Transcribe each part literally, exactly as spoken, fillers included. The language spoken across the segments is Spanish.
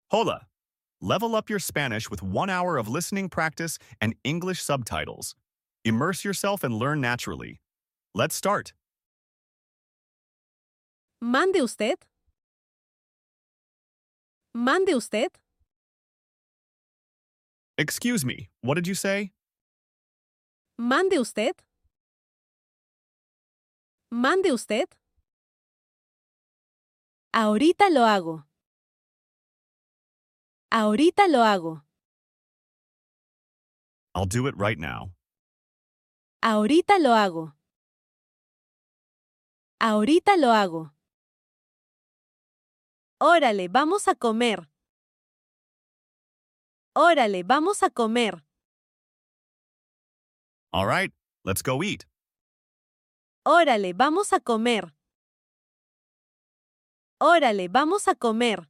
Hola! Level up your Spanish with one hour of listening practice and English subtitles. Immerse yourself and learn naturally. Let's start. Mande usted. Mande usted. Excuse me, what did you say? Mande usted. Mande usted. Ahorita lo hago. Ahorita lo hago. I'll do it right now. Ahorita lo hago. Ahorita lo hago. Órale, vamos a comer. Órale, vamos a comer. All right, let's go eat. Órale, vamos a comer. Órale, vamos a comer.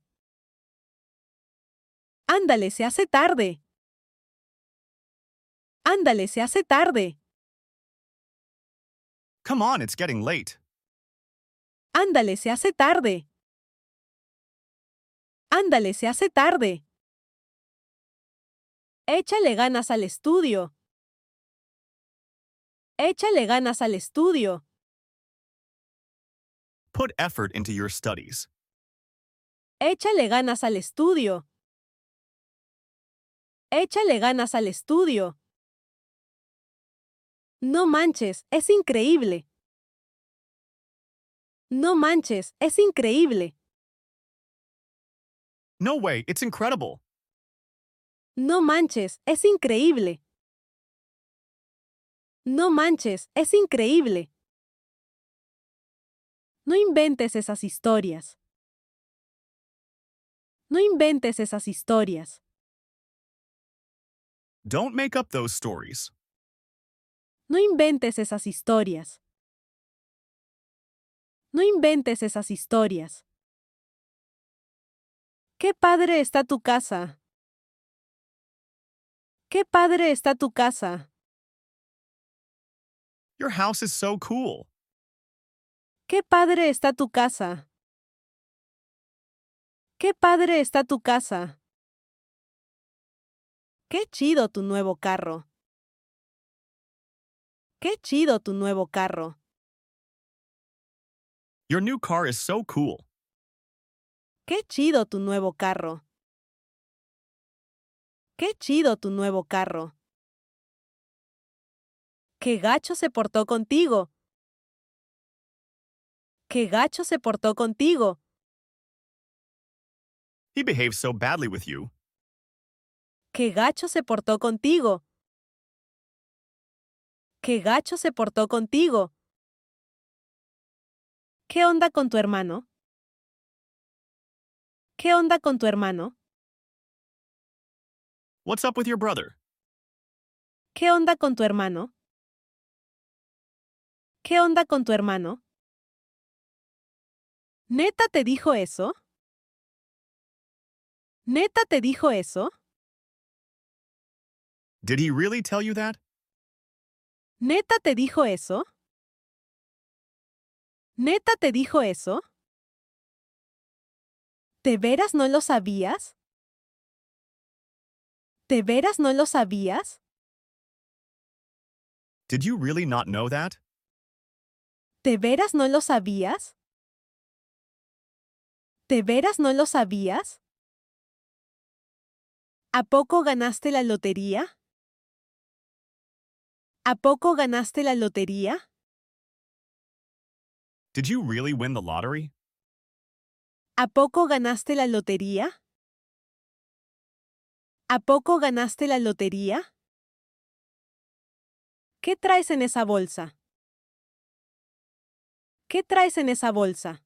Ándale, se hace tarde. Ándale, se hace tarde. Come on, it's getting late. Ándale, se hace tarde. Ándale, se hace tarde. Échale ganas al estudio. Échale ganas al estudio. Put effort into your studies. Échale ganas al estudio. Échale ganas al estudio. No manches, es increíble. No manches, es increíble. No way, it's incredible. No manches, es increíble. No manches, es increíble. No inventes esas historias. No inventes esas historias. Don't make up those stories. No inventes esas historias. No inventes esas historias. ¡Qué padre está tu casa! ¡Qué padre está tu casa! Your house is so cool. ¡Qué padre está tu casa! ¡Qué padre está tu casa! ¡Qué chido tu nuevo carro! ¡Qué chido tu nuevo carro! Your new car is so cool. ¡Qué chido tu nuevo carro! ¡Qué chido tu nuevo carro! ¡Qué gacho se portó contigo! ¡Qué gacho se portó contigo! He behaved so badly with you. ¡Qué gacho se portó contigo! ¡Qué gacho se portó contigo! ¿Qué onda con tu hermano? ¿Qué onda con tu hermano? What's up with your brother? ¿Qué onda con tu hermano? ¿Qué onda con tu hermano? ¿Neta te dijo eso? ¿Neta te dijo eso? Did he really tell you that? ¿Neta te dijo eso? ¿Neta te dijo eso? ¿De veras no lo sabías? ¿De veras no lo sabías? Did you really not know that? ¿De veras no lo sabías? ¿De veras no lo sabías? ¿A poco ganaste la lotería? ¿A poco ganaste la lotería? Did you really win the lottery? ¿A poco ganaste la lotería? ¿A poco ganaste la lotería? ¿Qué traes en esa bolsa? ¿Qué traes en esa bolsa?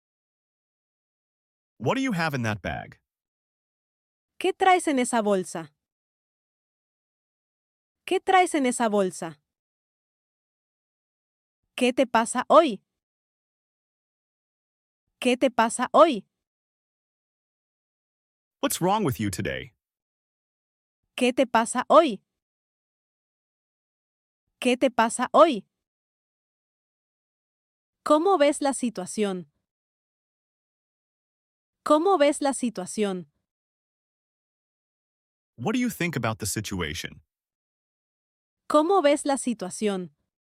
What do you have in that bag? ¿Qué traes en esa bolsa? ¿Qué traes en esa bolsa? ¿Qué te pasa hoy? ¿Qué te pasa hoy? What's wrong with you today? ¿Qué te pasa hoy? ¿Qué te pasa hoy? ¿Cómo ves la situación? ¿Cómo ves la situación? What do you think about the situation? ¿Cómo ves la situación?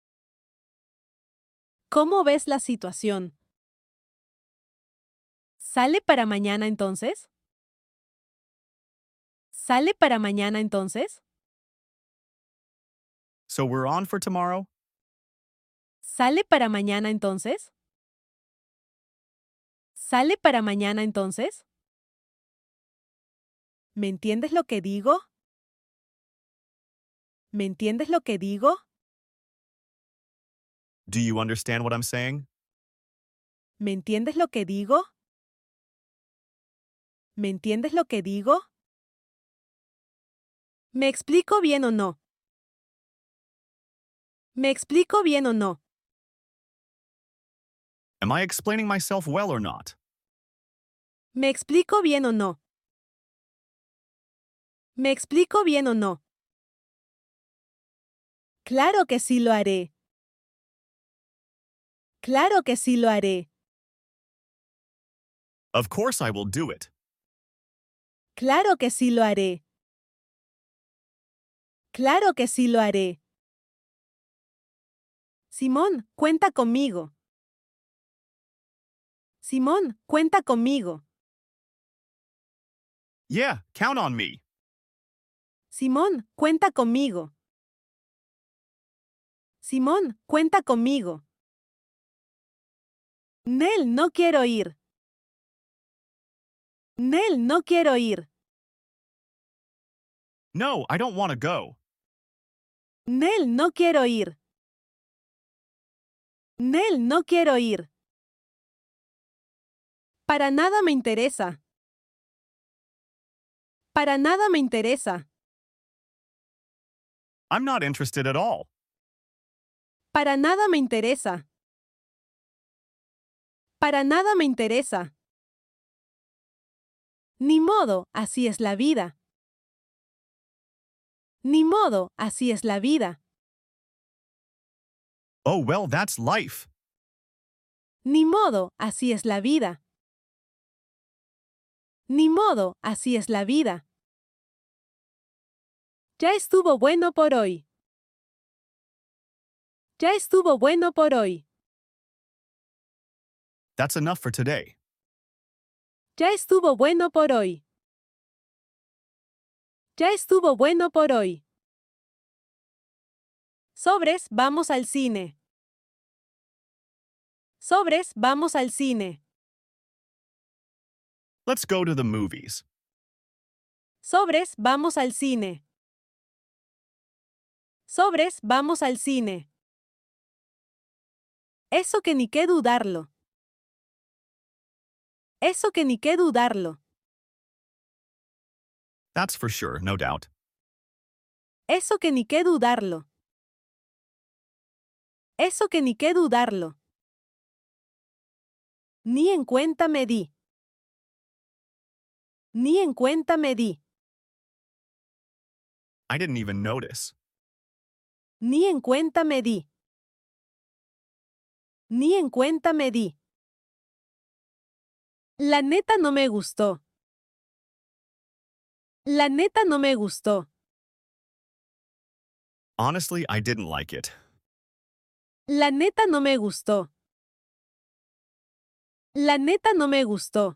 ¿Cómo ves la situación? ¿Sale para mañana entonces? ¿Sale para mañana entonces? So we're on for tomorrow? ¿Sale para mañana entonces? ¿Sale para mañana entonces? ¿Me entiendes lo que digo? ¿Me entiendes lo que digo? Do you understand what I'm saying? ¿Me entiendes lo que digo? ¿Me entiendes lo que digo? ¿Me explico bien o no? ¿Me explico bien o no? Am I explaining myself well or not? ¿Me explico bien o no? ¿Me explico bien o no? Claro que sí lo haré. Claro que sí lo haré. Of course I will do it. Claro que sí lo haré. Claro que sí lo haré. Simón, cuenta conmigo. Simón, cuenta conmigo. Yeah, count on me. Simón, cuenta conmigo. Simón, cuenta conmigo. Nel, no quiero ir. Nel, no quiero ir. No, I don't want to go. Nel, no quiero ir. Nel, no quiero ir. Para nada me interesa. Para nada me interesa. I'm not interested at all. Para nada me interesa. Para nada me interesa. Ni modo, así es la vida. Ni modo, así es la vida. Oh, well, that's life. Ni modo, así es la vida. Ni modo, así es la vida. Ya estuvo bueno por hoy. Ya estuvo bueno por hoy. That's enough for today. Ya estuvo bueno por hoy. Ya estuvo bueno por hoy. Sobres, vamos al cine. Sobres, vamos al cine. Let's go to the movies. Sobres, vamos al cine. Sobres, vamos al cine. Eso que ni qué dudarlo. Eso que ni qué dudarlo. That's for sure, no doubt. Eso que ni qué dudarlo. Eso que ni qué dudarlo. Ni en cuenta me di. Ni en cuenta me di. I didn't even notice. Ni en cuenta me di. Ni en cuenta me di. La neta no me gustó. La neta no me gustó. Honestly, I didn't like it. La neta no me gustó. La neta no me gustó.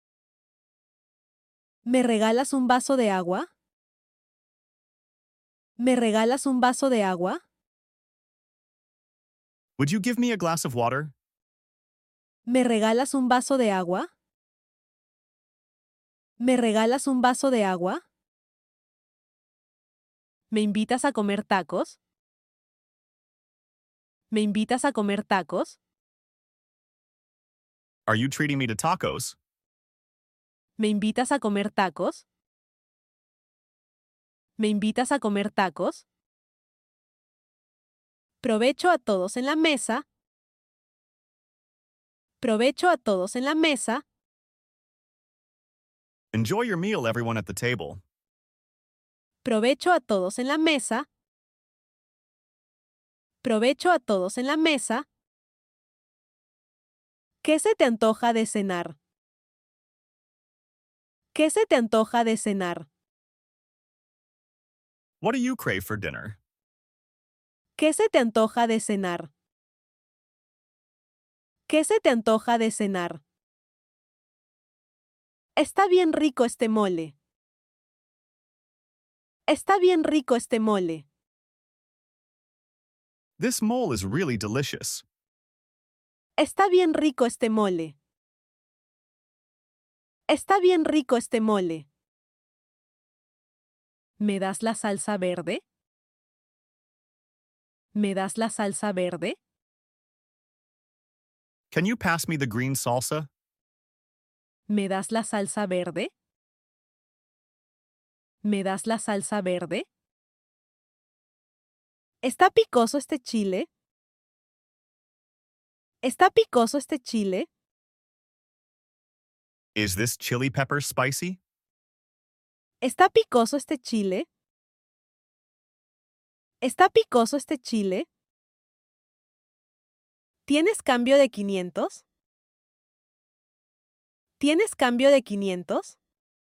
¿Me regalas un vaso de agua? ¿Me regalas un vaso de agua? Would you give me a glass of water? ¿Me regalas un vaso de agua? ¿Me regalas un vaso de agua? ¿Me invitas a comer tacos? ¿Me invitas a comer tacos? Are you treating me to tacos? ¿Me invitas a comer tacos? ¿Me invitas a comer tacos? Provecho a todos en la mesa. Provecho a todos en la mesa. Enjoy your meal, everyone at the table. Provecho a todos en la mesa. Provecho a todos en la mesa. ¿Qué se te antoja de cenar? ¿Qué se te antoja de cenar? What do you crave for dinner? ¿Qué se te antoja de cenar? ¿Qué se te antoja de cenar? Está bien rico este mole. Está bien rico este mole. This mole is really delicious. Está bien rico este mole. Está bien rico este mole. ¿Me das la salsa verde? ¿Me das la salsa verde? Can you pass me the green salsa? ¿Me das la salsa verde? ¿Me das la salsa verde? ¿Está picoso este chile? ¿Está picoso este chile? Is this chili pepper spicy? ¿Está picoso este chile? ¿Está picoso este chile? ¿Tienes cambio de quinientos? ¿Tienes cambio de quinientos?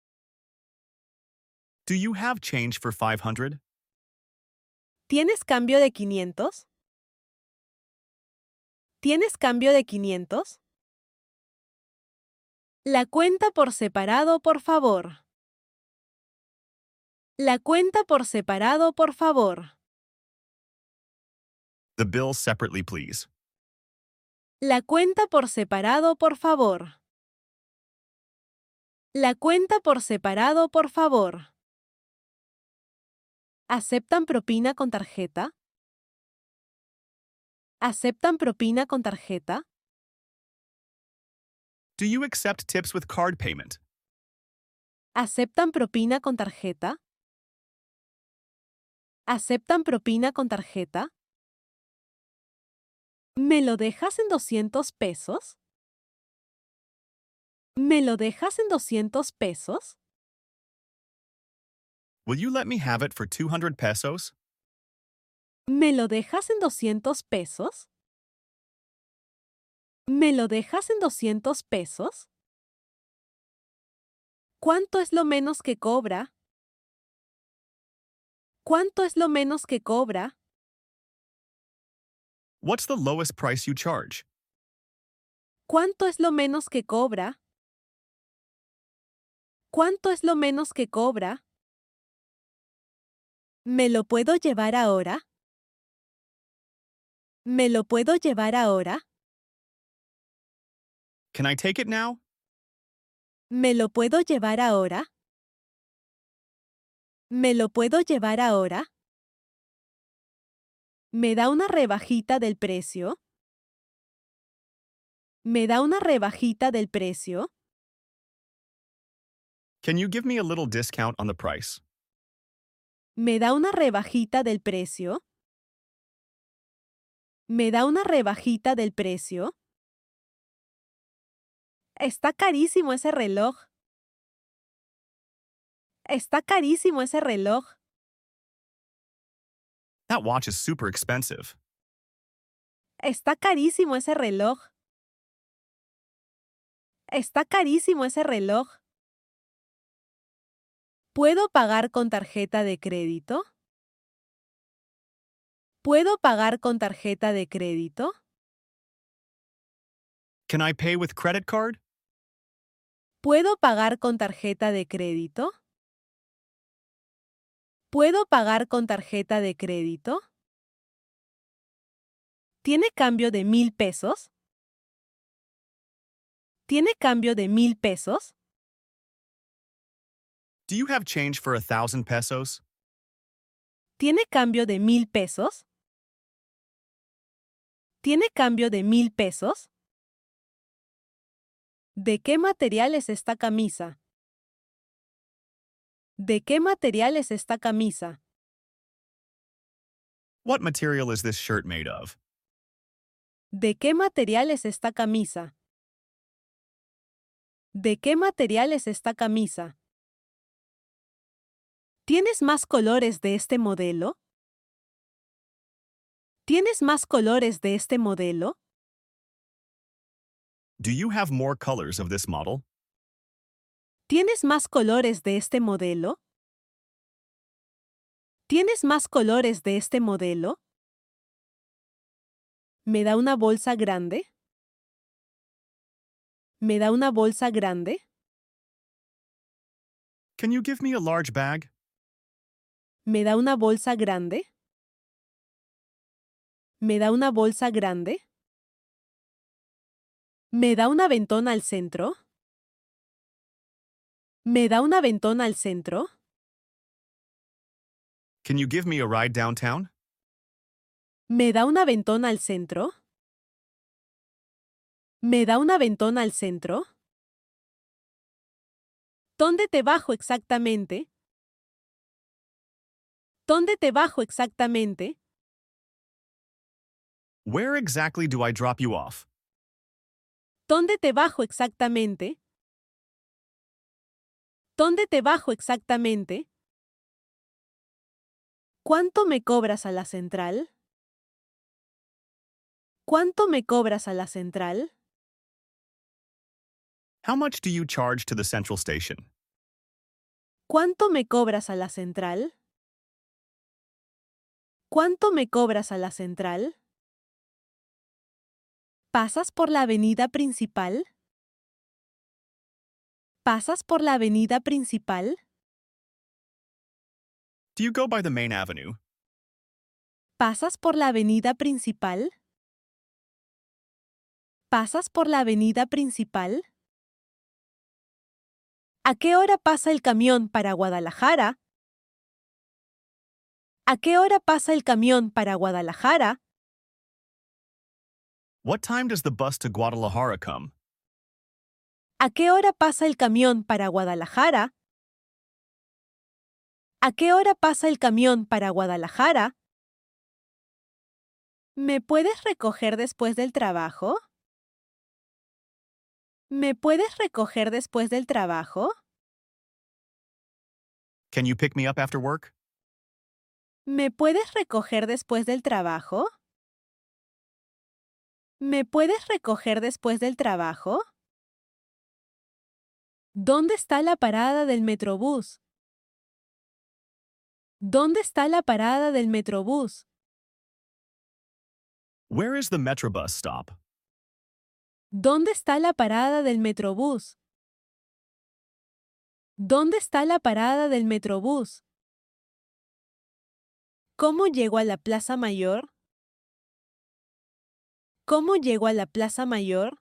Do you have change for five hundred? ¿Tienes cambio de quinientos? ¿Tienes cambio de quinientos? La cuenta por separado, por favor. La cuenta por separado, por favor. The bill separately, please. La cuenta por separado, por favor. La cuenta por separado, por favor. ¿Aceptan propina con tarjeta? ¿Aceptan propina con tarjeta? Do you accept tips with card payment? ¿Aceptan propina con tarjeta? ¿Aceptan propina con tarjeta? ¿Me lo dejas en doscientos pesos? ¿Me lo dejas en doscientos pesos? Will you let me have it for two hundred pesos? ¿Me lo dejas en doscientos pesos? ¿Me lo dejas en doscientos pesos? ¿Cuánto es lo menos que cobra? ¿Cuánto es lo menos que cobra? What's the lowest price you charge? ¿Cuánto es lo menos que cobra? ¿Cuánto es lo menos que cobra? ¿Me lo puedo llevar ahora? ¿Me lo puedo llevar ahora? Can I take it now? ¿Me lo puedo llevar ahora? ¿Me lo puedo llevar ahora? ¿Me da una rebajita del precio? ¿Me da una rebajita del precio? Can you give me a little discount on the price? ¿Me da una rebajita del precio? ¿Me da una rebajita del precio? Está carísimo ese reloj. Está carísimo ese reloj. That watch is super expensive. Está carísimo ese reloj. Está carísimo ese reloj. ¿Puedo pagar con tarjeta de crédito? ¿Puedo pagar con tarjeta de crédito? Can I pay with credit card? ¿Puedo pagar con tarjeta de crédito? ¿Puedo pagar con tarjeta de crédito? ¿Tiene cambio de mil pesos? ¿Tiene cambio de mil pesos? Do you have change for a thousand pesos? ¿Tiene cambio de mil pesos? ¿Tiene cambio de mil pesos? ¿De qué material es esta camisa? ¿De qué material es esta camisa? What material is this shirt made of? ¿De qué material es esta camisa? ¿De qué material es esta camisa? ¿Tienes más colores de este modelo? ¿Tienes más colores de este modelo? Do you have more colors of this model? ¿Tienes más colores de este modelo? ¿Tienes más colores de este modelo? ¿Me da una bolsa grande? ¿Me da una bolsa grande? Can you give me a large bag? ¿Me da una bolsa grande? ¿Me da una bolsa grande? ¿Me da un aventón al centro? ¿Me da un aventón al centro? Can you give me a ride downtown? ¿Me da un aventón al centro? ¿Me da un aventón al centro? ¿Dónde te bajo exactamente? ¿Dónde te bajo exactamente? Where exactly do I drop you off? ¿Dónde te bajo exactamente? ¿Dónde te bajo exactamente? ¿Cuánto me cobras a la central? ¿Cuánto me cobras a la central? How much do you charge to the central station? ¿Cuánto me cobras a la central? ¿Cuánto me cobras a la central? ¿Pasas por la avenida principal? ¿Pasas por la avenida principal? Do you go by the main avenue? ¿Pasas por la avenida principal? ¿Pasas por la avenida principal? ¿A qué hora pasa el camión para Guadalajara? ¿A qué hora pasa el camión para Guadalajara? What time does the bus to Guadalajara come? ¿A qué hora pasa el camión para Guadalajara? ¿A qué hora pasa el camión para Guadalajara? ¿Me puedes recoger después del trabajo? ¿Me puedes recoger después del trabajo? Can you pick me up after work? ¿Me puedes recoger después del trabajo? ¿Me puedes recoger después del trabajo? ¿Dónde está la parada del Metrobús? ¿Dónde está la parada del Metrobús? Where is the Metrobus stop? ¿Dónde está la parada del Metrobús? ¿Dónde está la parada del Metrobús? ¿Cómo llego a la Plaza Mayor? ¿Cómo llego a la Plaza Mayor?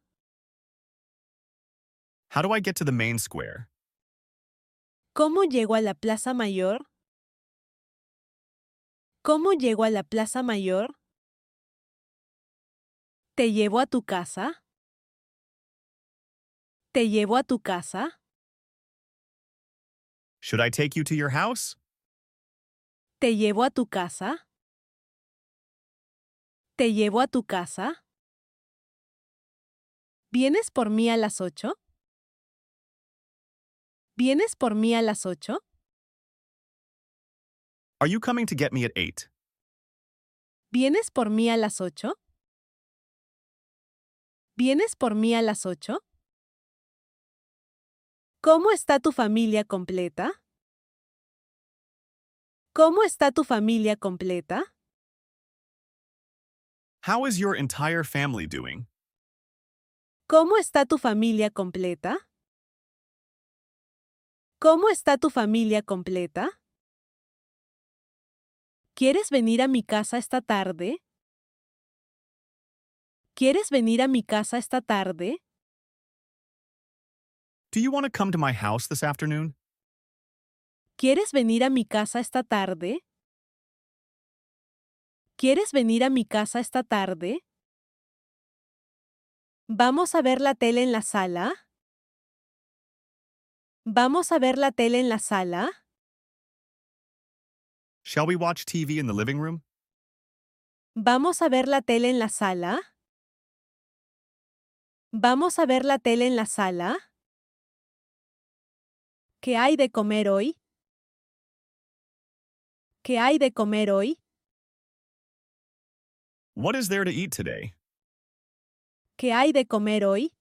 How do I get to the main square? ¿Cómo llego a la Plaza Mayor? ¿Cómo llego a la Plaza Mayor? ¿Te llevo a tu casa? ¿Te llevo a tu casa? Should I take you to your house? ¿Te llevo a tu casa? ¿Te llevo a tu casa? ¿Vienes por mí a las ocho? ¿Vienes por mí a las ocho? Are you coming to get me at eight? ¿Vienes por mí a las ocho? ¿Vienes por mí a las ocho? ¿Cómo está tu familia completa? ¿Cómo está tu familia completa? How is your entire family doing? ¿Cómo está tu familia completa? ¿Cómo está tu familia completa? ¿Quieres venir a mi casa esta tarde? ¿Quieres venir a mi casa esta tarde? Do you want to come to my house this afternoon? ¿Quieres venir a mi casa esta tarde? ¿Quieres venir a mi casa esta tarde? ¿Vamos a ver la tele en la sala? ¿Vamos a ver la tele en la sala? Shall we watch T V in the living room? ¿Vamos a ver la tele en la sala? ¿Vamos a ver la tele en la sala? ¿Qué hay de comer hoy? ¿Qué hay de comer hoy? What is there to eat today? ¿Qué hay de comer hoy?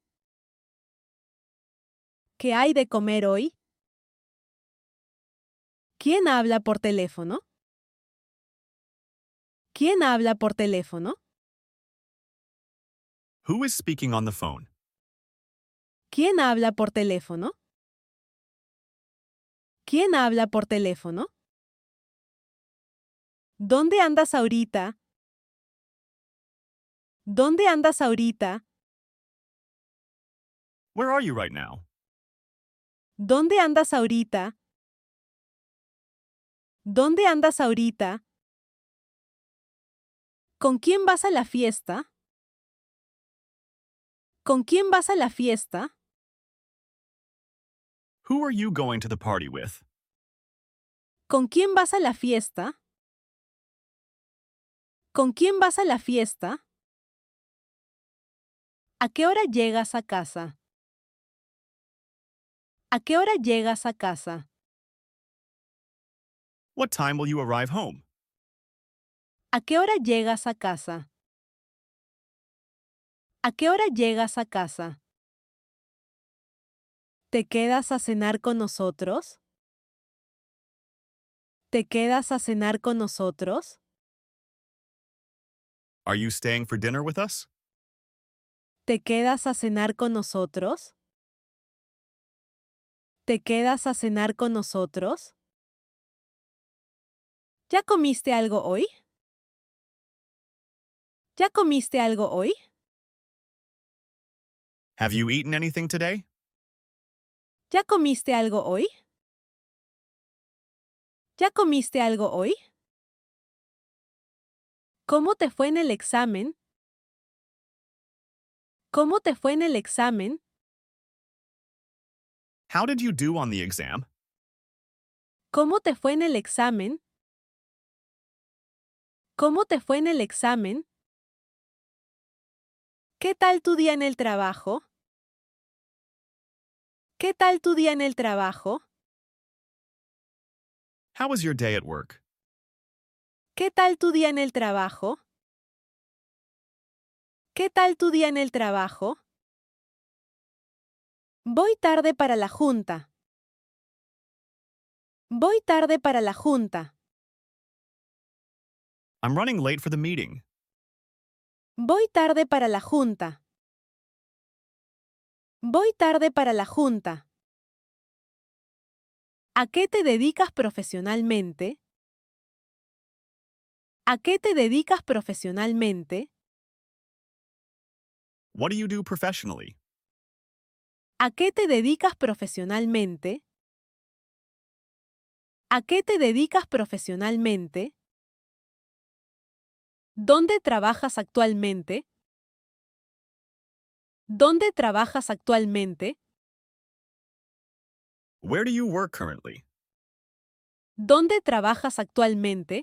¿Qué hay de comer hoy? ¿Quién habla por teléfono? ¿Quién habla por teléfono? Who is speaking on the phone? ¿Quién habla por teléfono? ¿Quién habla por teléfono? ¿Dónde andas ahorita? ¿Dónde andas ahorita? Where are you right now? ¿Dónde andas ahorita? ¿Dónde andas ahorita? ¿Con quién vas a la fiesta? ¿Con quién vas a la fiesta? Who are you going to the party with? ¿Con quién vas a la fiesta? ¿Con quién vas a la fiesta? ¿A qué hora llegas a casa? ¿A qué hora llegas a casa? What time will you arrive home? ¿A qué hora llegas a casa? ¿A qué hora llegas a casa? ¿Te quedas a cenar con nosotros? ¿Te quedas a cenar con nosotros? Are you staying for dinner with us? ¿Te quedas a cenar con nosotros? ¿Te quedas a cenar con nosotros? ¿Ya comiste algo hoy? ¿Ya comiste algo hoy? Have you eaten anything today? ¿Ya comiste algo hoy? ¿Ya comiste algo hoy? ¿Cómo te fue en el examen? ¿Cómo te fue en el examen? How did you do on the exam? ¿Cómo te fue en el examen? ¿Cómo te fue en el examen? ¿Qué tal tu día en el trabajo? ¿Qué tal tu día en el trabajo? How was your day at work? ¿Qué tal tu día en el trabajo? ¿Qué tal tu día en el trabajo? Voy tarde para la junta. Voy tarde para la junta. I'm running late for the meeting. Voy tarde para la junta. Voy tarde para la junta. ¿A qué te dedicas profesionalmente? ¿A qué te dedicas profesionalmente? What do you do professionally? ¿A qué te dedicas profesionalmente? ¿A qué te dedicas profesionalmente? ¿Dónde trabajas actualmente? ¿Dónde trabajas actualmente? Where do you work currently? ¿Dónde trabajas actualmente?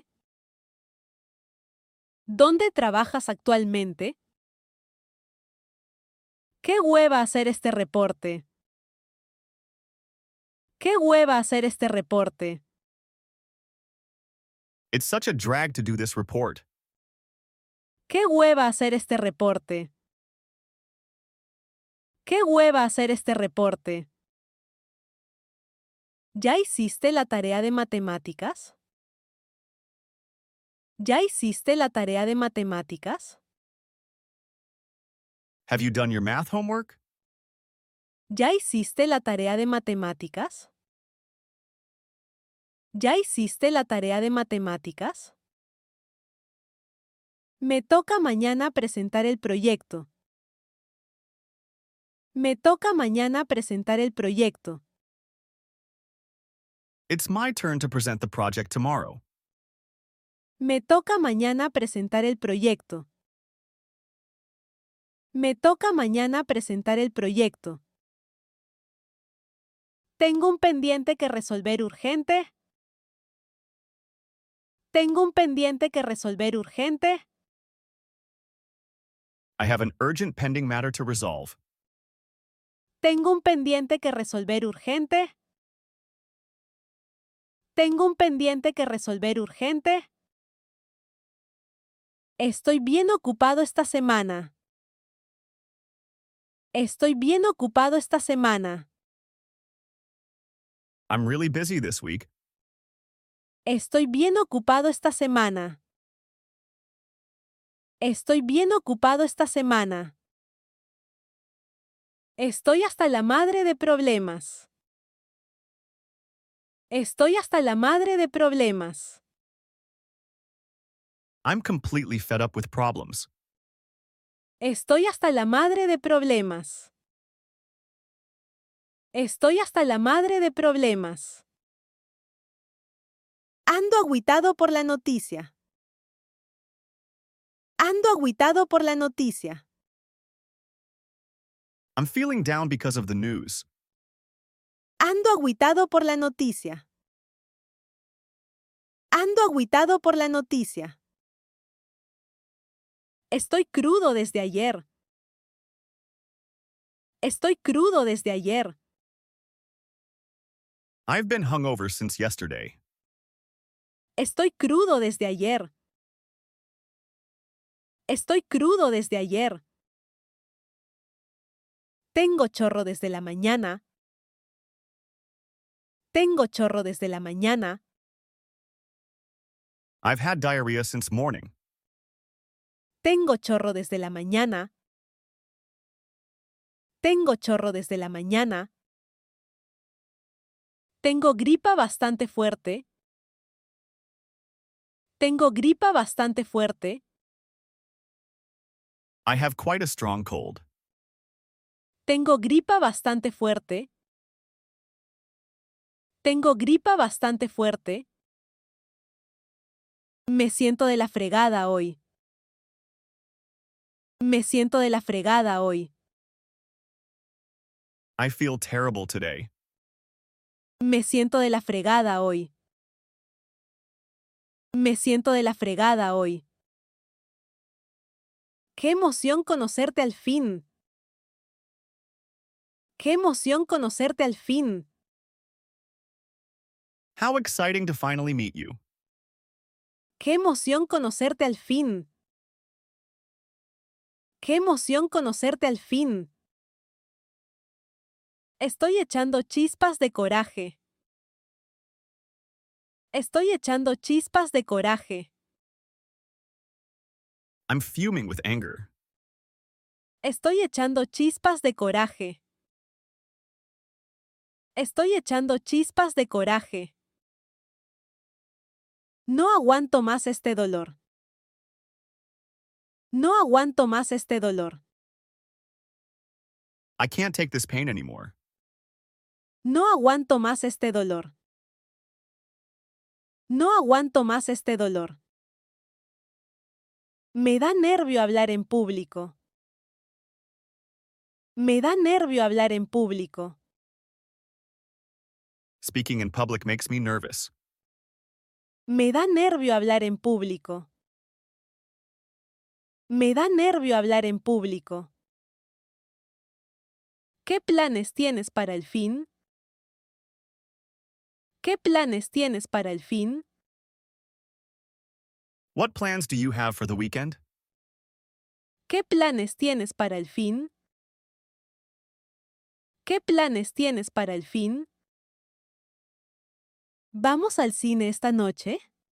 ¿Dónde trabajas actualmente? ¡Qué hueva hacer este reporte! ¡Qué hueva hacer este reporte! It's such a drag to do this report. ¡Qué hueva hacer este reporte! ¡Qué hueva hacer este reporte! ¿Ya hiciste la tarea de matemáticas? ¿Ya hiciste la tarea de matemáticas? Have you done your math homework? ¿Ya hiciste la tarea de matemáticas? ¿Ya hiciste la tarea de matemáticas? Me toca mañana presentar el proyecto. Me toca mañana presentar el proyecto. It's my turn to present the project tomorrow. Me toca mañana presentar el proyecto. Me toca mañana presentar el proyecto. Tengo un pendiente que resolver urgente. Tengo un pendiente que resolver urgente. I have an urgent pending matter to resolve. Tengo un pendiente que resolver urgente. Tengo un pendiente que resolver urgente. Estoy bien ocupado esta semana. Estoy bien ocupado esta semana. I'm really busy this week. Estoy bien ocupado esta semana. Estoy bien ocupado esta semana. Estoy hasta la madre de problemas. Estoy hasta la madre de problemas. I'm completely fed up with problems. Estoy hasta la madre de problemas. Estoy hasta la madre de problemas. Ando agüitado por la noticia. Ando agüitado por la noticia. I'm feeling down because of the news. Ando agüitado por la noticia. Ando agüitado por la noticia. Estoy crudo desde ayer. Estoy crudo desde ayer. I've been hungover since yesterday. Estoy crudo desde ayer. Estoy crudo desde ayer. Tengo chorro desde la mañana. Tengo chorro desde la mañana. I've had diarrhea since morning. Tengo chorro desde la mañana. Tengo chorro desde la mañana. Tengo gripa bastante fuerte. Tengo gripa bastante fuerte. I have quite a strong cold. Tengo gripa bastante fuerte. Tengo gripa bastante fuerte. Me siento de la fregada hoy. Me siento de la fregada hoy. I feel terrible today. Me siento de la fregada hoy. Me siento de la fregada hoy. ¡Qué emoción conocerte al fin! ¡Qué emoción conocerte al fin! How exciting to finally meet you. ¡Qué emoción conocerte al fin! ¡Qué emoción conocerte al fin! Estoy echando chispas de coraje. Estoy echando chispas de coraje. I'm fuming with anger. Estoy echando chispas de coraje. Estoy echando chispas de coraje. No aguanto más este dolor. No aguanto más este dolor. I can't take this pain anymore. No aguanto más este dolor. No aguanto más este dolor. Me da nervio hablar en público. Me da nervio hablar en público. Speaking in public makes me nervous. Me da nervio hablar en público. Me da nervio hablar en público. ¿Qué planes tienes para el fin? ¿Qué planes tienes para el fin? What plans do you have for the weekend? ¿Qué planes tienes para el fin? ¿Qué planes tienes para el fin? ¿Vamos al cine esta noche?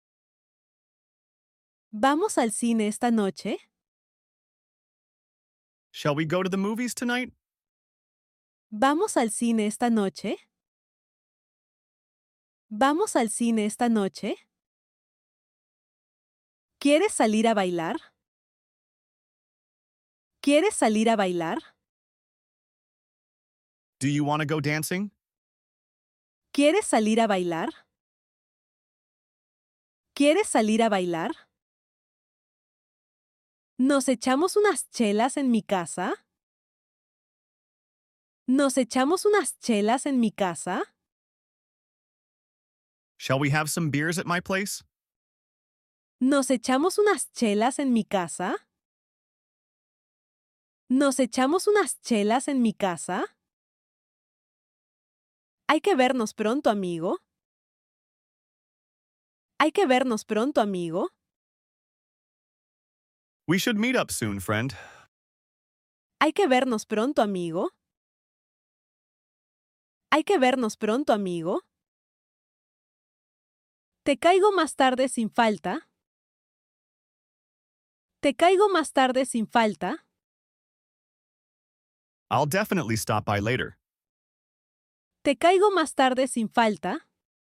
¿Vamos al cine esta noche? Shall we go to the movies tonight? ¿Vamos al cine esta noche? ¿Vamos al cine esta noche? ¿Quieres salir a bailar? ¿Quieres salir a bailar? Do you want to go dancing? ¿Quieres salir a bailar? ¿Quieres salir a bailar? ¿Nos echamos unas chelas en mi casa? ¿Nos echamos unas chelas en mi casa? Shall we have some beers at my place? ¿Nos echamos unas chelas en mi casa? ¿Nos echamos unas chelas en mi casa? Hay que vernos pronto, amigo. Hay que vernos pronto, amigo. We should meet up soon, friend. Hay que vernos pronto, amigo. Hay que vernos pronto, amigo. Te caigo más tarde sin falta. ¿Te caigo más tarde sin falta? I'll definitely stop by later. ¿Te caigo más tarde sin falta?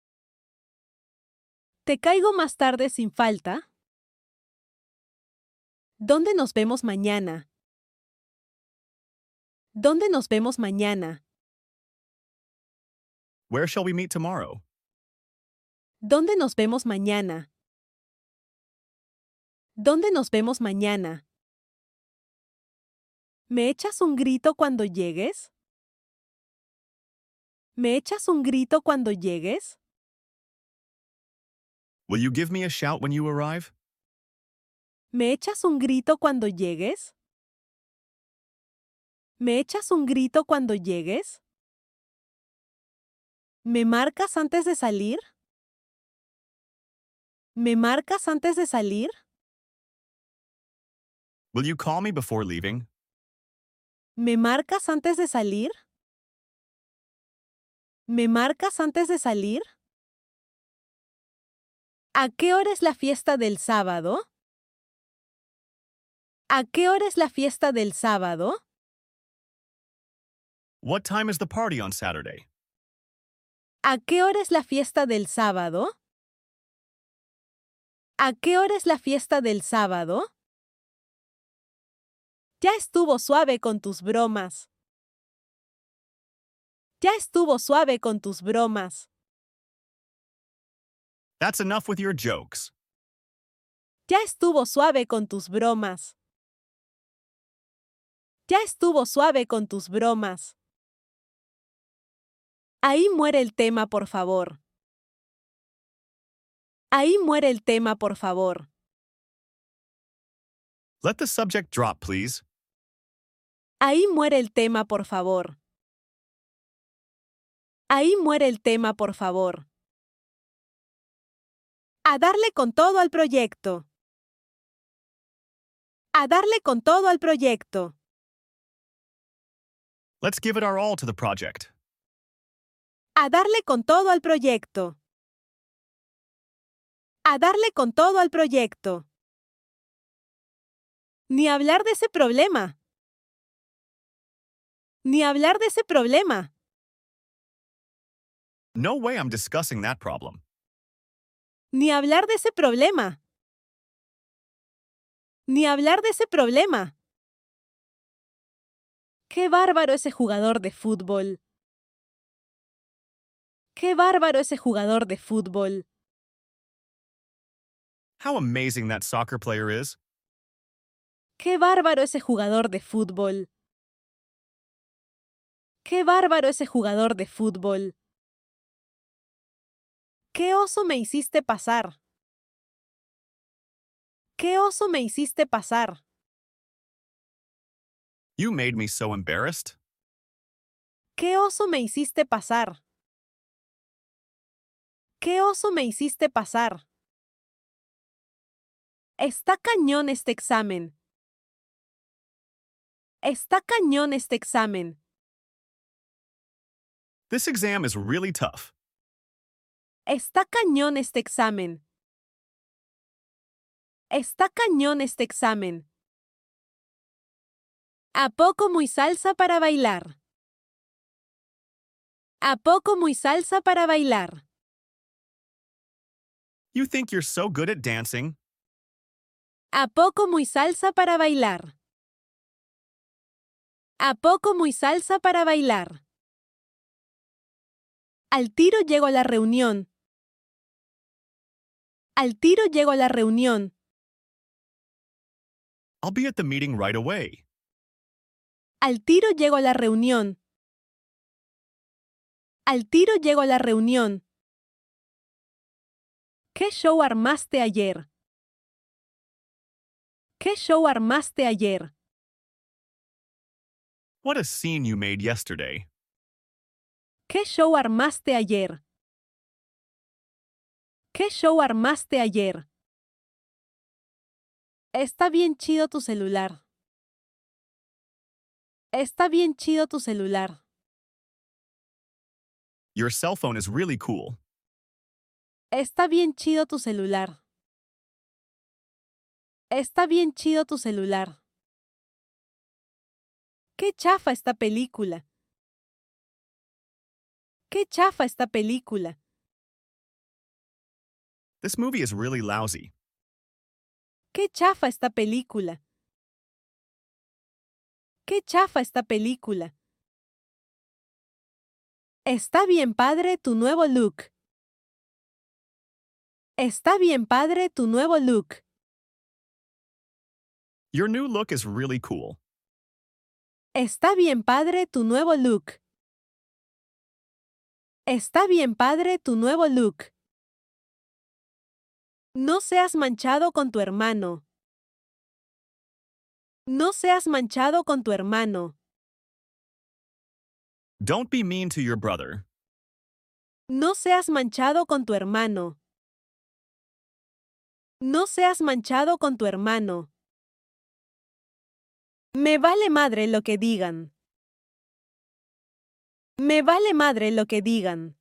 ¿Te caigo más tarde sin falta? ¿Dónde nos vemos mañana? ¿Dónde nos vemos mañana? Where shall we meet tomorrow? ¿Dónde nos vemos mañana? ¿Dónde nos vemos mañana? ¿Me echas un grito cuando llegues? ¿Me echas un grito cuando llegues? Will you give me a shout when you arrive? ¿Me echas un grito cuando llegues? ¿Me echas un grito cuando llegues? ¿Me marcas antes de salir? ¿Me marcas antes de salir? Will you call me before leaving? ¿Me marcas antes de salir? ¿Me marcas antes de salir? ¿A qué hora es la fiesta del sábado? ¿A qué hora es la fiesta del sábado? What time is the party on Saturday? ¿A qué hora es la fiesta del sábado? ¿A qué hora es la fiesta del sábado? Ya estuvo suave con tus bromas. Ya estuvo suave con tus bromas. That's enough with your jokes. Ya estuvo suave con tus bromas. Ya estuvo suave con tus bromas. Ahí muere el tema, por favor. Ahí muere el tema, por favor. Let the subject drop, please. Ahí muere el tema, por favor. Ahí muere el tema, por favor. A darle con todo al proyecto. A darle con todo al proyecto. Let's give it our all to the project. A darle con todo al proyecto. A darle con todo al proyecto. Ni hablar de ese problema. Ni hablar de ese problema. No way I'm discussing that problem. Ni hablar de ese problema. Ni hablar de ese problema. ¡Qué bárbaro ese jugador de fútbol! ¡Qué bárbaro ese jugador de fútbol! How amazing that soccer player is. ¡Qué bárbaro ese jugador de fútbol! ¡Qué bárbaro ese jugador de fútbol! ¡Qué oso me hiciste pasar! ¡Qué oso me hiciste pasar! You made me so embarrassed. ¡Qué oso me hiciste pasar! ¡Qué oso me hiciste pasar! Está cañón este examen. Está cañón este examen. This exam is really tough. Está cañón este examen. Está cañón este examen. ¿A poco muy salsa para bailar? ¿A poco muy salsa para bailar? You think you're so good at dancing? ¿A poco muy salsa para bailar? ¿A poco muy salsa para bailar? Al tiro llego a la reunión. Al tiro llego a la reunión. I'll be at the meeting right away. Al tiro llego a la reunión. Al tiro llego a la reunión. ¿Qué show armaste ayer? ¿Qué show armaste ayer? What a scene you made yesterday. ¿Qué show armaste ayer? ¿Qué show armaste ayer? Está bien chido tu celular. Está bien chido tu celular. Your cell phone is really cool. Está bien chido tu celular. Está bien chido tu celular. Qué chafa esta película. Qué chafa esta película. This movie is really lousy. Qué chafa esta película. Qué chafa esta película. Está bien padre tu nuevo look. Está bien padre tu nuevo look. Your new look is really cool. Está bien padre tu nuevo look. Está bien padre tu nuevo look. No seas manchado con tu hermano. No seas manchado con tu hermano. Don't be mean to your brother. No seas manchado con tu hermano. No seas manchado con tu hermano. Me vale madre lo que digan. Me vale madre lo que digan.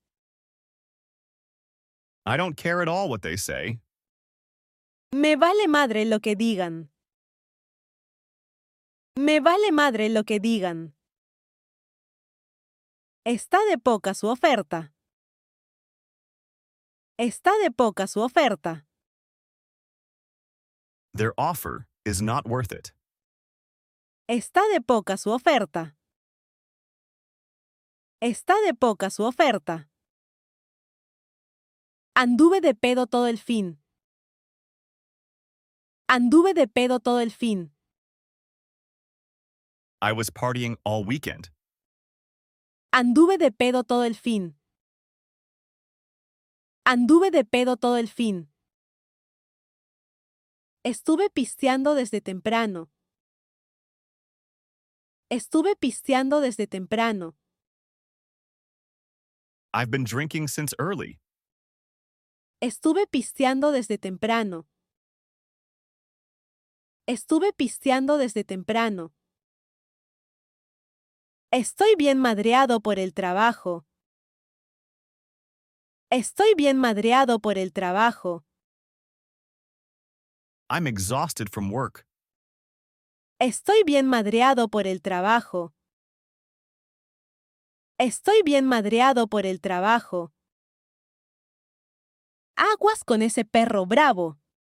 I don't care at all what they say. Me vale madre lo que digan. Me vale madre lo que digan. Está de poca su oferta. Está de poca su oferta. Their offer is not worth it. Está de poca su oferta. Está de poca su oferta. Anduve de pedo todo el fin. Anduve de pedo todo el fin. I was partying all weekend. Anduve de pedo todo el fin. Anduve de pedo todo el fin. Estuve pisteando desde temprano. Estuve pisteando desde temprano. I've been drinking since early. Estuve pisteando desde temprano. Estuve pisteando desde temprano. Estoy bien madreado por el trabajo. Estoy bien madreado por el trabajo. I'm exhausted from work. Estoy bien madreado por el trabajo. Estoy bien madreado por el trabajo. Aguas con ese perro bravo.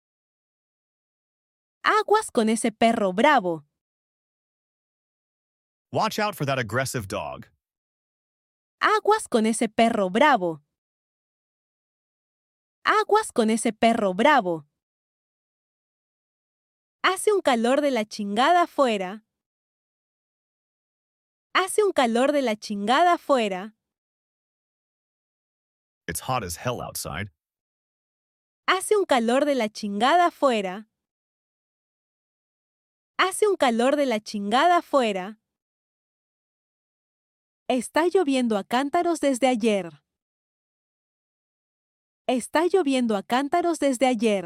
Aguas con ese perro bravo. Watch out for that aggressive dog. Aguas con ese perro bravo. Aguas con ese perro bravo. Hace un calor de la chingada afuera. Hace un calor de la chingada afuera. It's hot as hell outside. Hace un calor de la chingada afuera. Hace un calor de la chingada afuera. Está lloviendo a cántaros desde ayer. Está lloviendo a cántaros desde ayer.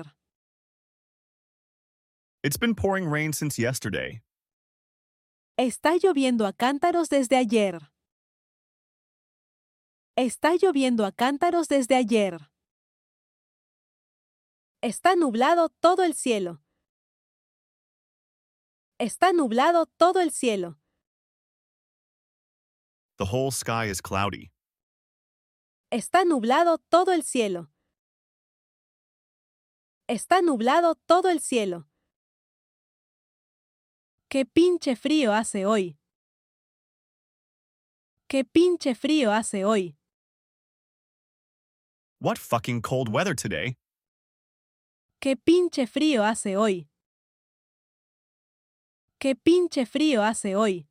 It's been pouring rain since yesterday. Está lloviendo a cántaros desde ayer. Está lloviendo a cántaros desde ayer. Está nublado todo el cielo. Está nublado todo el cielo. The whole sky is cloudy. Está nublado todo el cielo. Está nublado todo el cielo. Qué pinche frío hace hoy. Qué pinche frío hace hoy. What fucking cold weather today? Qué pinche frío hace hoy. Qué pinche frío hace hoy.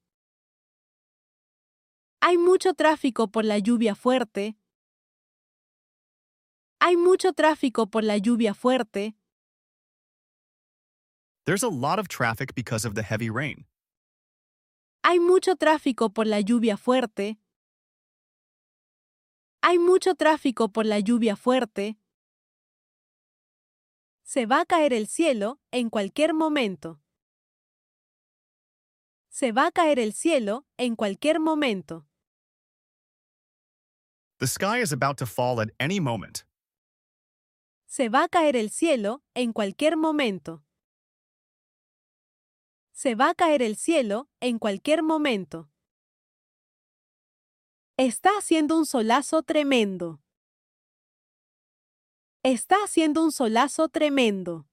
Hay mucho tráfico por la lluvia fuerte. Hay mucho tráfico por la lluvia fuerte. There's a lot of traffic because of the heavy rain. Hay mucho tráfico por la lluvia fuerte. Hay mucho tráfico por la lluvia fuerte. Se va a caer el cielo en cualquier momento. Se va a caer el cielo en cualquier momento. The sky is about to fall at any moment. Se va a caer el cielo en cualquier momento. Se va a caer el cielo en cualquier momento. Está haciendo un solazo tremendo. Está haciendo un solazo tremendo.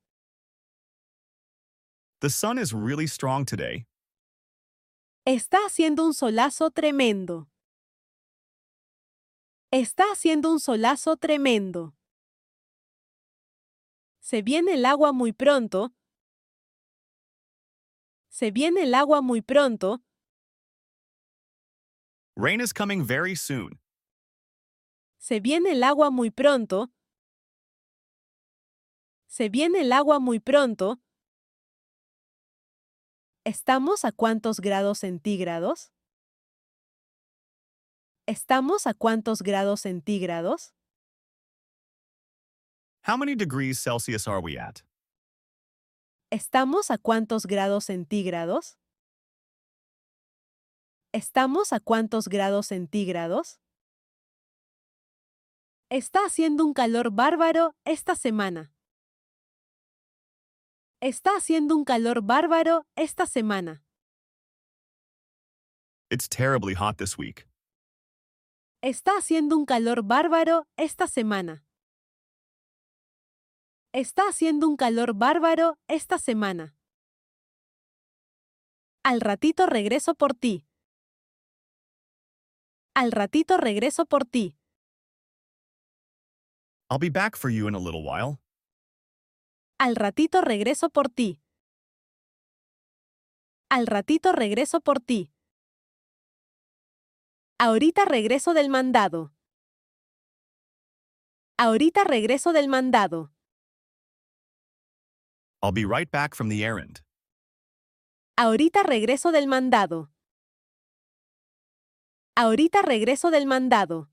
The sun is really strong today. Está haciendo un solazo tremendo. Está haciendo un solazo tremendo. Se viene el agua muy pronto. Se viene el agua muy pronto. Rain is coming very soon. Se viene el agua muy pronto. Se viene el agua muy pronto. ¿Estamos a cuántos grados centígrados? ¿Estamos a cuántos grados centígrados? How many degrees Celsius are we at? ¿Estamos a cuántos grados centígrados? ¿Estamos a cuántos grados centígrados? Está haciendo un calor bárbaro esta semana. Está haciendo un calor bárbaro esta semana. It's terribly hot this week. Está haciendo un calor bárbaro esta semana. Está haciendo un calor bárbaro esta semana. Al ratito regreso por ti. Al ratito regreso por ti. I'll be back for you in a little while. Al ratito regreso por ti. Al ratito regreso por ti. Ahorita regreso del mandado. Ahorita regreso del mandado. I'll be right back from the errand. Ahorita regreso del mandado. Ahorita regreso del mandado.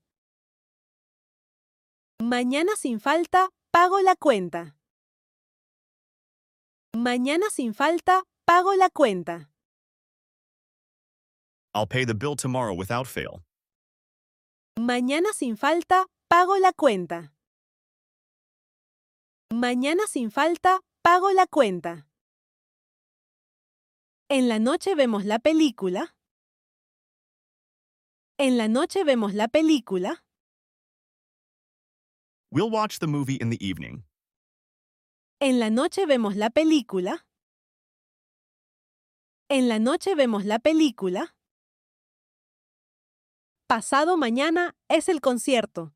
Mañana sin falta pago la cuenta. Mañana sin falta pago la cuenta. I'll pay the bill tomorrow without fail. Mañana sin falta pago la cuenta. Mañana sin falta pago la cuenta. En la noche vemos la película. En la noche vemos la película. We'll watch the movie in the evening. En la noche vemos la película. En la noche vemos la película. Pasado mañana es el concierto.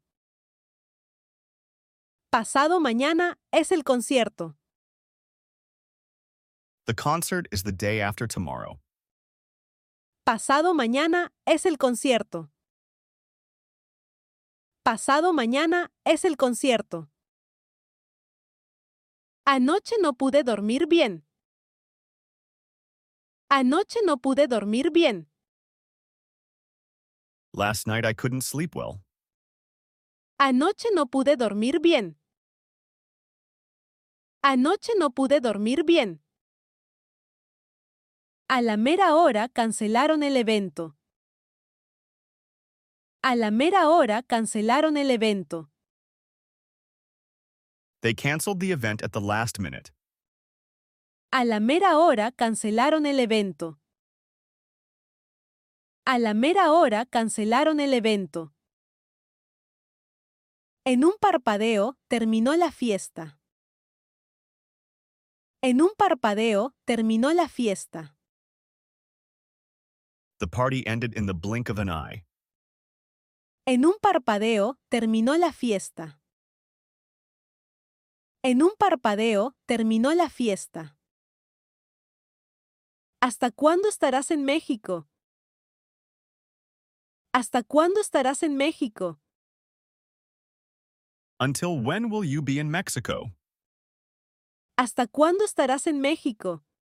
Pasado mañana es el concierto. The concert is the day after tomorrow. Pasado mañana es el concierto. Pasado mañana es el concierto. Anoche no pude dormir bien. Anoche no pude dormir bien. Last night I couldn't sleep well. Anoche no pude dormir bien. Anoche no pude dormir bien. A la mera hora cancelaron el evento. A la mera hora cancelaron el evento. They canceled the event at the last minute. A la mera hora cancelaron el evento. A la mera hora cancelaron el evento. En un parpadeo terminó la fiesta. En un parpadeo terminó la fiesta. The party ended in the blink of an eye. En un parpadeo terminó la fiesta. En un parpadeo terminó la fiesta. ¿Hasta cuándo estarás en México? ¿Hasta cuándo estarás en México? Until when will you be in Mexico? ¿Hasta cuándo estarás en México?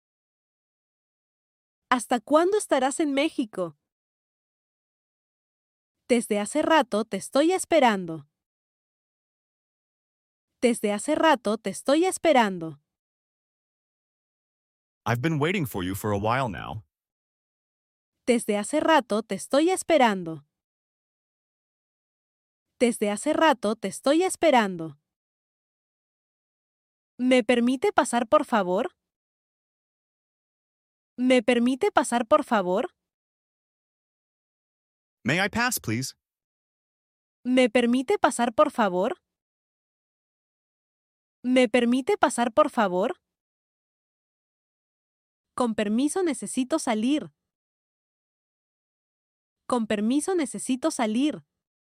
¿Hasta cuándo estarás en México? Desde hace rato te estoy esperando. Desde hace rato te estoy esperando. I've been waiting for you for a while now. Desde hace rato te estoy esperando. Desde hace rato te estoy esperando. ¿Me permite pasar, por favor? ¿Me permite pasar, por favor? May I pass, please? ¿Me permite pasar, por favor? ¿Me permite pasar, por favor? Con permiso, necesito salir. Con permiso, necesito salir.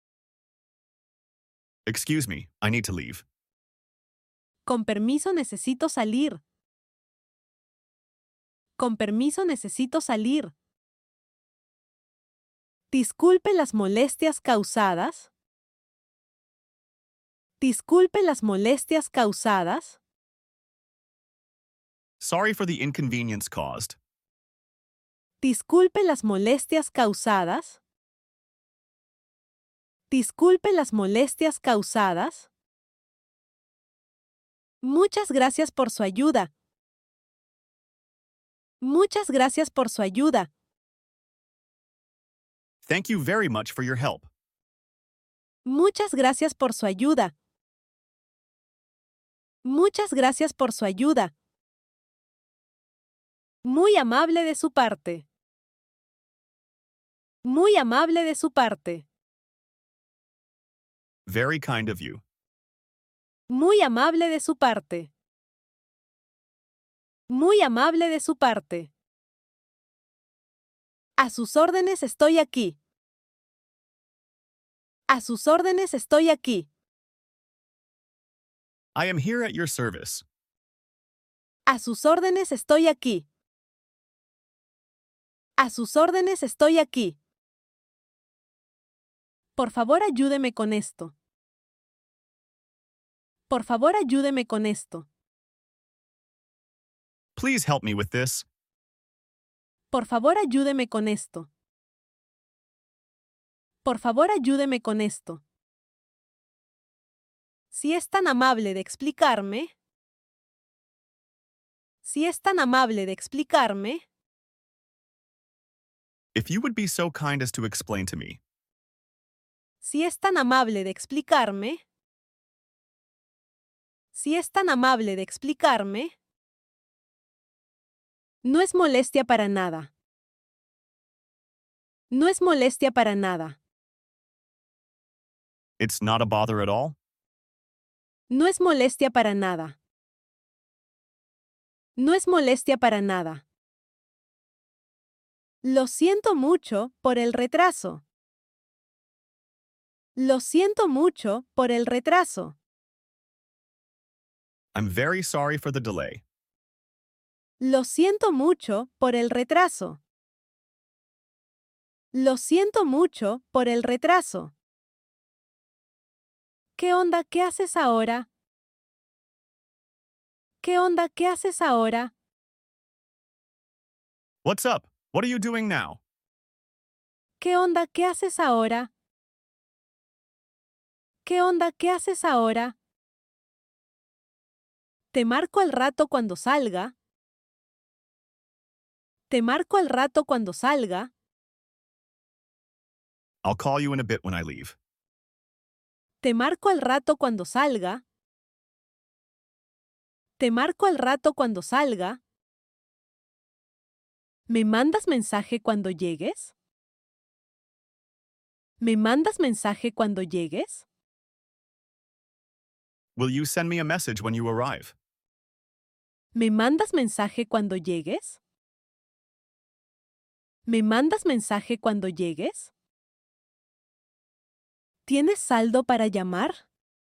Excuse me, I need to leave. Con permiso, necesito salir. Con permiso, necesito salir. Disculpe las molestias causadas. Disculpe las molestias causadas. Sorry for the inconvenience caused. Disculpe las molestias causadas. Disculpe las molestias causadas. Muchas gracias por su ayuda. Muchas gracias por su ayuda. Thank you very much for your help. Muchas gracias por su ayuda. Muchas gracias por su ayuda. Muy amable de su parte. Muy amable de su parte. Very kind of you. Muy amable de su parte. Muy amable de su parte. A sus órdenes estoy aquí. A sus órdenes estoy aquí. I am here at your service. A sus órdenes estoy aquí. A sus órdenes estoy aquí. Por favor, ayúdeme con esto. Por favor, ayúdeme con esto. Please help me with this. Por favor, ayúdeme con esto. Por favor, ayúdeme con esto. Si es tan amable de explicarme. Si es tan amable de explicarme. If you would be so kind as to explain to me. Si es tan amable de explicarme. Si es tan amable de explicarme. No es molestia para nada. No es molestia para nada. It's not a bother at all. No es molestia para nada. No es molestia para nada. Lo siento mucho por el retraso. Lo siento mucho por el retraso. I'm very sorry for the delay. Lo siento mucho por el retraso. Lo siento mucho por el retraso. ¿Qué onda? ¿Qué haces ahora? ¿Qué onda? ¿Qué haces ahora? What's up? What are you doing now? ¿Qué onda? ¿Qué haces ahora? ¿Qué onda? ¿Qué haces ahora? Te marco al rato cuando salga. Te marco al rato cuando salga. I'll call you in a bit when I leave. Te marco al rato cuando salga. Te marco al rato cuando salga. ¿Me mandas mensaje cuando llegues? ¿Me mandas mensaje cuando llegues? Will you send me a message when you arrive? ¿Me mandas mensaje cuando llegues? ¿Me mandas mensaje cuando llegues? ¿Tienes saldo para llamar?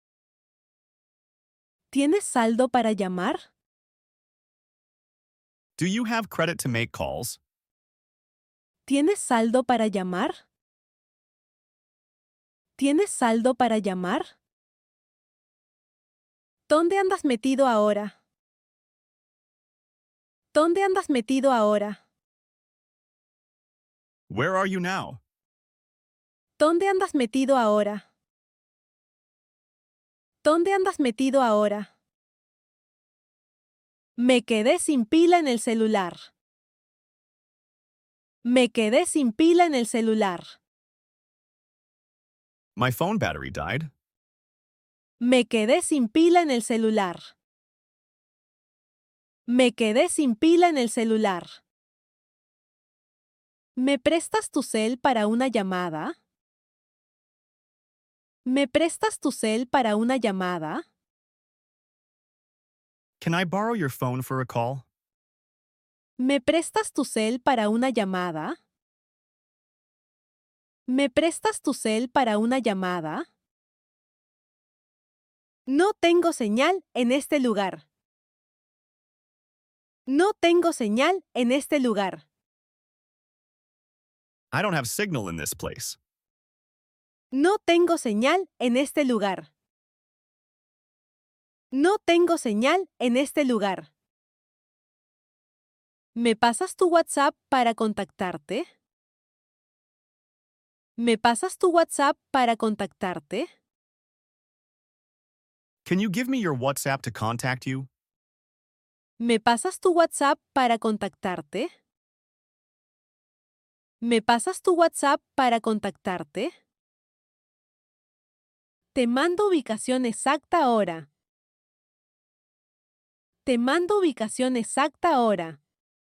¿Tienes saldo para llamar? Do you have credit to make calls? ¿Tienes saldo para llamar? ¿Tienes saldo para llamar? ¿Dónde andas metido ahora? ¿Dónde andas metido ahora? Where are you now? ¿Dónde andas metido ahora? ¿Dónde andas metido ahora? Me quedé sin pila en el celular. Me quedé sin pila en el celular. My phone battery died. Me quedé sin pila en el celular. Me quedé sin pila en el celular. ¿Me prestas tu cel para una llamada? ¿Me prestas tu cel para una llamada? Can I borrow your phone for a call? ¿Me prestas tu cel para una llamada? ¿Me prestas tu cel para una llamada? No tengo señal en este lugar. No tengo señal en este lugar. I don't have signal in this place. No tengo señal en este lugar. No tengo señal en este lugar. ¿Me pasas tu WhatsApp para contactarte? ¿Me pasas tu WhatsApp para contactarte? Can you give me your WhatsApp to contact you? ¿Me pasas tu WhatsApp para contactarte? ¿Me pasas tu WhatsApp para contactarte? Te mando ubicación exacta ahora. Te mando ubicación exacta ahora.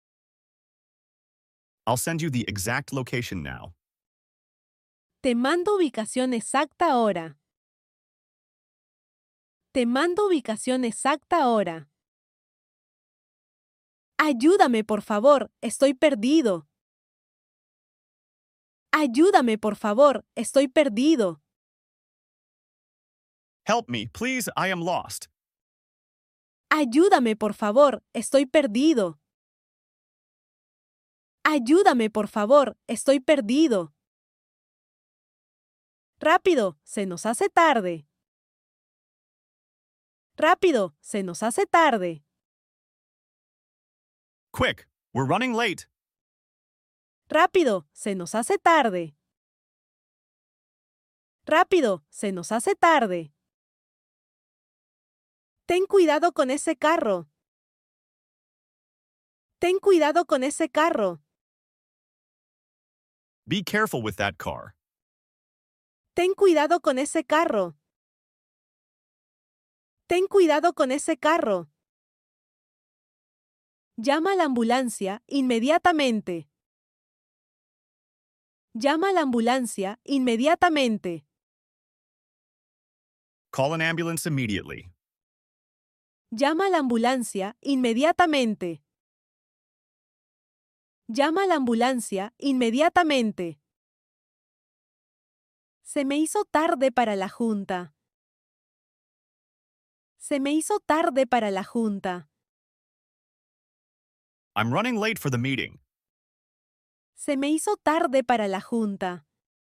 I'll send you the exact location now. Te mando ubicación exacta ahora. Te mando ubicación exacta ahora. Ayúdame, por favor, estoy perdido. Ayúdame, por favor, estoy perdido. Help me, please, I am lost. Ayúdame, por favor, estoy perdido. Ayúdame, por favor, estoy perdido. Rápido, se nos hace tarde. Rápido, se nos hace tarde. Quick, we're running late. Rápido, se nos hace tarde. Rápido, se nos hace tarde. Ten cuidado con ese carro. Ten cuidado con ese carro. Be careful with that car. Ten cuidado con ese carro. Ten cuidado con ese carro. Llama a la ambulancia inmediatamente. Llama a la ambulancia inmediatamente. Call an ambulance immediately. Llama a la ambulancia inmediatamente. Llama a la ambulancia inmediatamente. Se me hizo tarde para la junta. Se me hizo tarde para la junta. I'm running late for the meeting. Se me hizo tarde para la junta.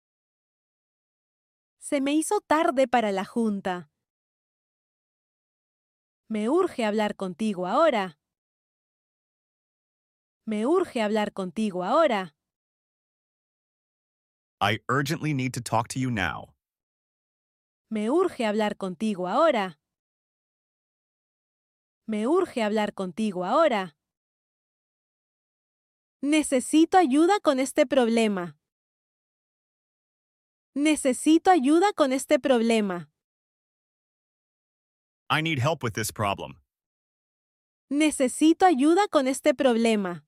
Se me hizo tarde para la junta. Me urge hablar contigo ahora. Me urge hablar contigo ahora. I urgently need to talk to you now. Me urge hablar contigo ahora. Me urge hablar contigo ahora. Necesito ayuda con este problema. Necesito ayuda con este problema. I need help with this problem. Necesito ayuda con este problema.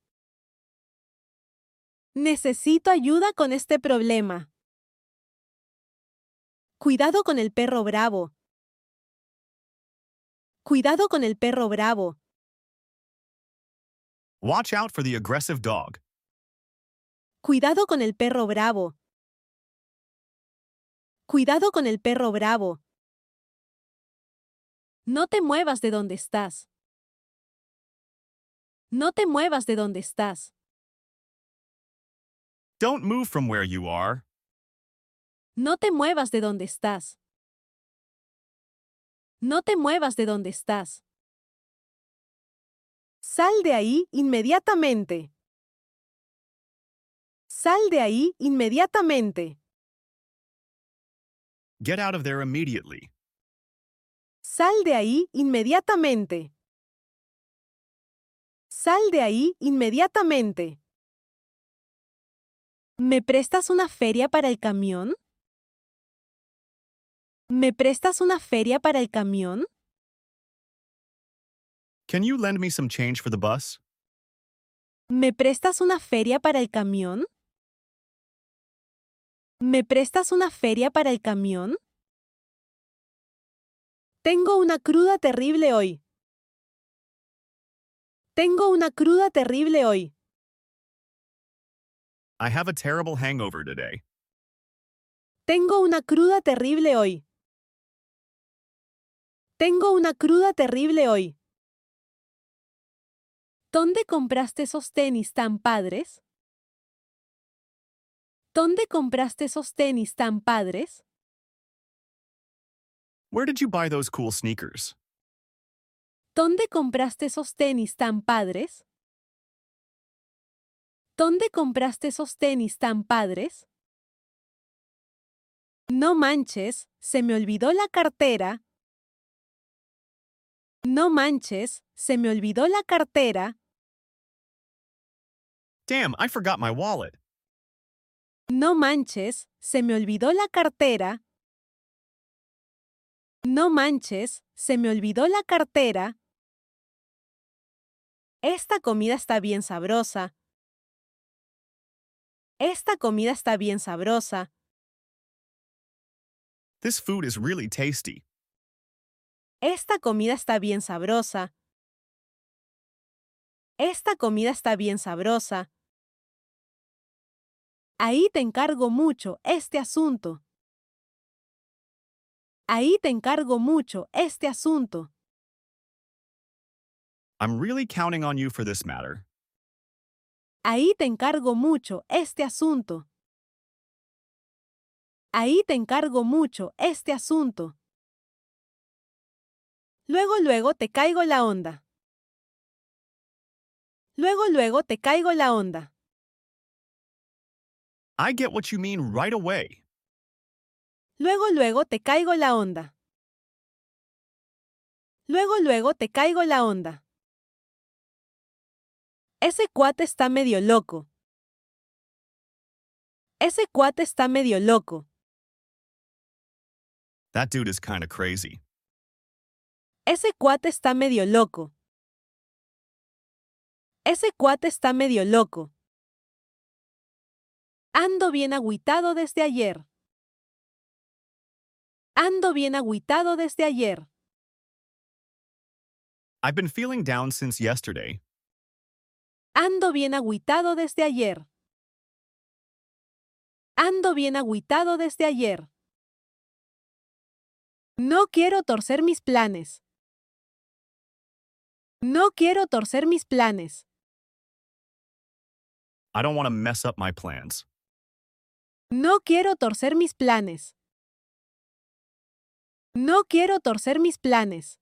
Necesito ayuda con este problema. Cuidado con el perro bravo. Cuidado con el perro bravo. Watch out for the aggressive dog. Cuidado con el perro bravo. Cuidado con el perro bravo. No te muevas de donde estás. No te muevas de donde estás. Don't move from where you are. No te muevas de donde estás. No te muevas de donde estás. Sal de ahí inmediatamente. Sal de ahí inmediatamente. Get out of there immediately. Sal de ahí inmediatamente. Sal de ahí inmediatamente. ¿Me prestas una feria para el camión? ¿Me prestas una feria para el camión? Can you lend me some change for the bus? ¿Me prestas una feria para el camión? ¿Me prestas una feria para el camión? Tengo una cruda terrible hoy. Tengo una cruda terrible hoy. I have a terrible hangover today. Tengo una cruda terrible hoy. Tengo una cruda terrible hoy. ¿Dónde compraste esos tenis tan padres? ¿Dónde compraste esos tenis tan padres? Where did you buy those cool sneakers? ¿Dónde compraste esos tenis tan padres? ¿Dónde compraste esos tenis tan padres? No manches, se me olvidó la cartera. No manches, se me olvidó la cartera. Damn, I forgot my wallet. No manches, se me olvidó la cartera. No manches, se me olvidó la cartera. Esta comida está bien sabrosa. Esta comida está bien sabrosa. This food is really tasty. Esta comida está bien sabrosa. Esta comida está bien sabrosa. Ahí te encargo mucho este asunto. Ahí te encargo mucho este asunto. I'm really counting on you for this matter. Ahí te encargo mucho este asunto. Ahí te encargo mucho este asunto. Luego, luego te caigo la onda. Luego, luego te caigo la onda. I get what you mean right away. Luego, luego te caigo la onda. Luego, luego te caigo la onda. Ese cuate está medio loco. Ese cuate está medio loco. That dude is kinda crazy. Ese cuate está medio loco. Ese cuate está medio loco. Ando bien agüitado desde ayer. Ando bien agüitado desde ayer. I've been feeling down since yesterday. Ando bien agüitado desde ayer. Ando bien agüitado desde ayer. No quiero torcer mis planes. No quiero torcer mis planes. I don't want to mess up my plans. No quiero torcer mis planes. No quiero torcer mis planes.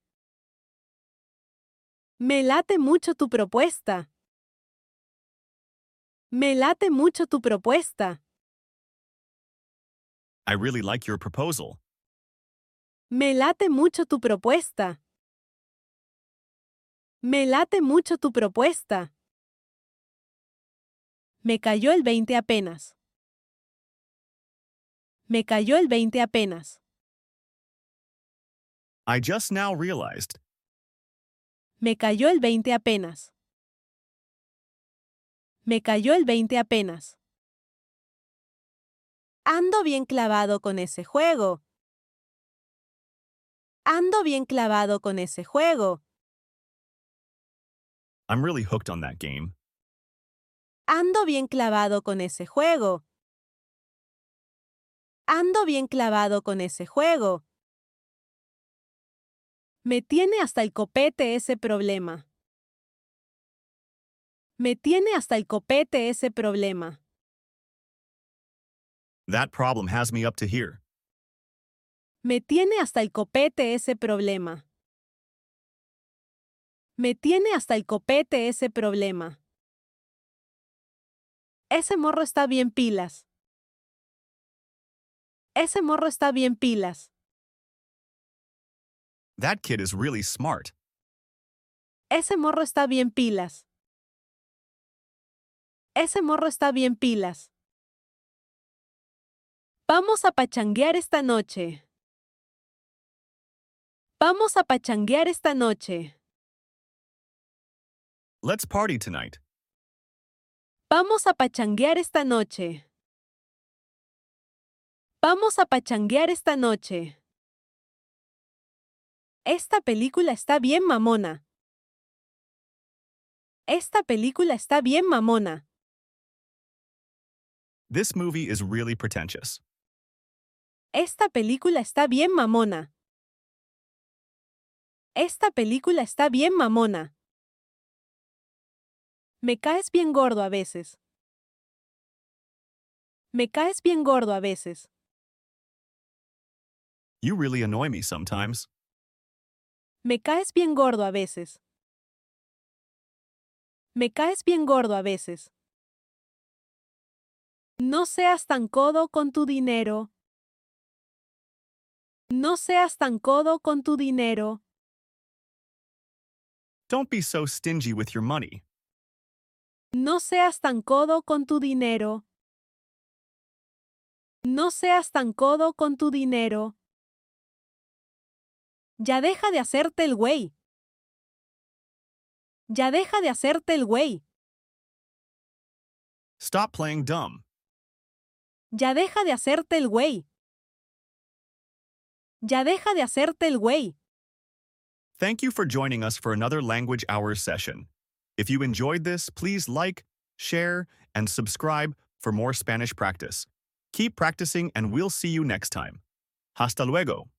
Me late mucho tu propuesta. Me late mucho tu propuesta. I really like your proposal. Me late mucho tu propuesta. Me late mucho tu propuesta. Me cayó el veinte apenas. Me cayó el veinte apenas. I just now realized. Me cayó el veinte apenas. Me cayó el veinte apenas. Ando bien clavado con ese juego. Ando bien clavado con ese juego. I'm really hooked on that game. Ando bien clavado con ese juego. Ando bien clavado con ese juego. Me tiene hasta el copete ese problema. Me tiene hasta el copete ese problema. That problem has me up to here. Me tiene hasta el copete ese problema. Me tiene hasta el copete ese problema. Ese morro está bien pilas. Ese morro está bien pilas. That kid is really smart. Ese morro está bien pilas. Ese morro está bien pilas. Vamos a pachanguear esta noche. Vamos a pachanguear esta noche. Let's party tonight. Vamos a pachanguear esta noche. Vamos a pachanguear esta noche. Esta película está bien mamona. Esta película está bien mamona. This movie is really pretentious. Esta película está bien mamona. Esta película está bien mamona. Me caes bien gordo a veces. Me caes bien gordo a veces. You really annoy me sometimes. Me caes bien gordo a veces. Me caes bien gordo a veces. No seas tan codo con tu dinero. No seas tan codo con tu dinero. Don't be so stingy with your money. No seas tan codo con tu dinero. No seas tan codo con tu dinero. Ya deja de hacerte el güey. Ya deja de hacerte el güey. Stop playing dumb. Ya deja de hacerte el güey. Ya deja de hacerte el güey. Thank you for joining us for another Language Hours session. If you enjoyed this, please like, share, and subscribe for more Spanish practice. Keep practicing and we'll see you next time. Hasta luego.